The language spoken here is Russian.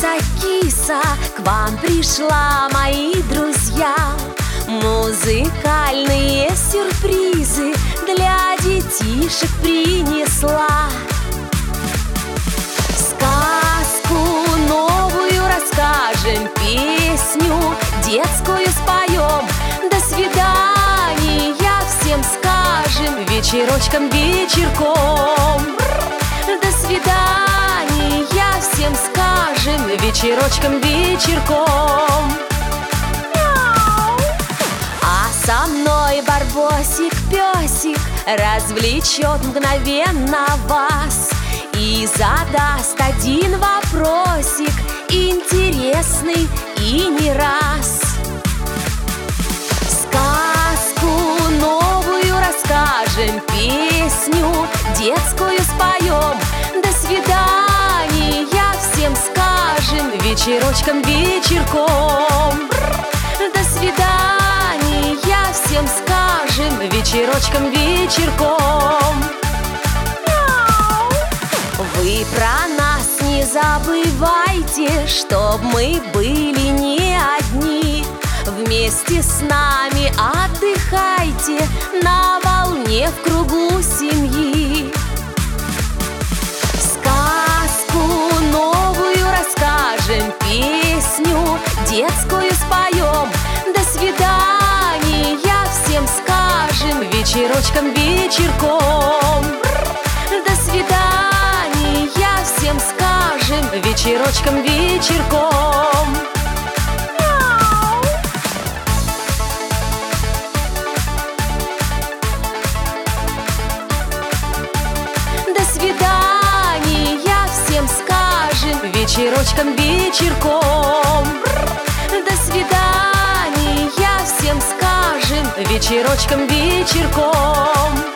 киса, к вам пришла, мои друзья. Музыкальные сюрпризы для детишек принесла. Сказку новую расскажем, песню детскую споем. До свидания всем скажем, вечерочком, вечерком. До свидания всем скажем, вечерочком, вечерком. А со мной Барбосик-песик развлечет мгновенно вас и задаст один вопросик, интересный и не раз. Сказку новую расскажем, песню детскую споем. До свидания всем скажем, вечерочком, вечерком. До свидания всем скажем, вечерочком, вечерком. Вы про нас не забывайте, чтоб мы были не одни. Вместе с нами отдыхайте на волне в кругу семьи. Сказку новую расскажем, песню детскую споем. До свидания всем скажем, вечерочком, вечерком. До свидания всем скажем, вечерочком, вечерком. До свидания всем скажем, вечерочком, вечерком. До свидания всем скажем, вечерочком, вечерком.